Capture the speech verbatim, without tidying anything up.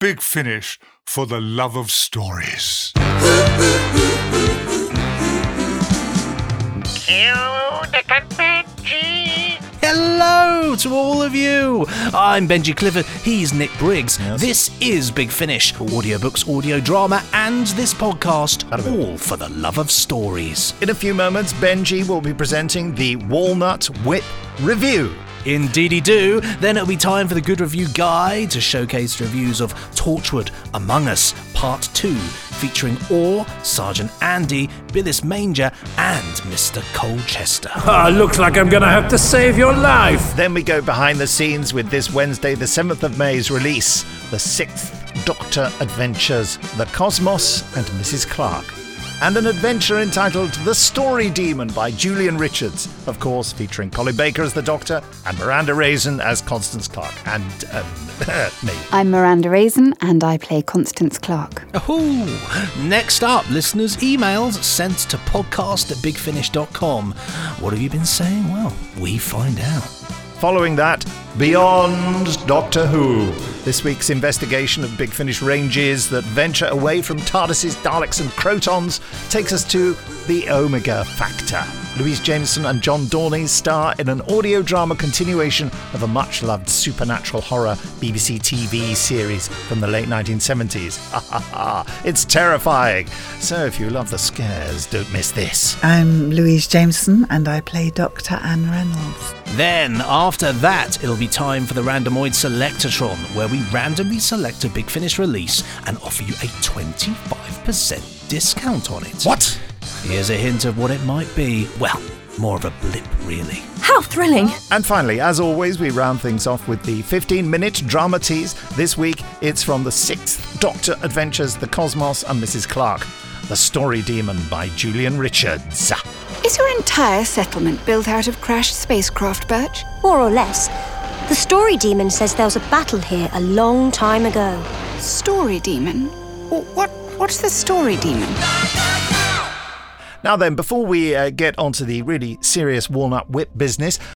Big Finish for the love of stories. Hello to all of you. I'm Benji Clifford. He's Nick Briggs. Yes. This is Big Finish. Audiobooks, audio drama, and this podcast, all for the love of stories. In a few moments, Benji will be presenting the Walnut Whip Review. Indeedy do. Then it'll be time for the Good Review Guide to showcase reviews of Torchwood Among Us Part two, featuring Orr, Sergeant Andy, Billis Manger, and Mister Colchester. Ah, looks like I'm gonna have to save your life. Then we go behind the scenes with this Wednesday, the seventh of May's release, The Sixth Doctor Adventures, The Cosmos and Missus Clark. And an adventure entitled The Story Demon by Julian Richards, of course, featuring Colin Baker as the Doctor and Miranda Raisin as Constance Clark. And um, me. I'm Miranda Raisin, and I play Constance Clark. Oh, next up, listeners' emails sent to podcast at big finish dot com. What have you been saying? Well, we find out. Following that, Beyond Doctor Who. This week's investigation of Big Finish ranges that venture away from TARDISes, Daleks and Crotons takes us to the Omega Factor. Louise Jameson and John Dorney star in an audio drama continuation of a much-loved supernatural horror B B C T V series from the late nineteen seventies. Ha ha ha! It's terrifying! So if you love the scares, don't miss this. I'm Louise Jameson, and I play Doctor Anne Reynolds. Then, after that, it'll be time for the Randomoid Selectatron, where we randomly select a Big Finish release and offer you a twenty-five percent discount on it. What? Here's a hint of what it might be. Well, more of a blip, really. How thrilling! And finally, as always, we round things off with the fifteen-minute drama tease. This week, it's from The Sixth Doctor Adventures, The Cosmos and Missus Clark. The Story Demon by Julian Richards. Is your entire settlement built out of crashed spacecraft, Birch? More or less. The Story Demon says there was a battle here a long time ago. Story Demon? What? What's the Story Demon? Now then, before we uh, get onto the really serious Walnut Whip business,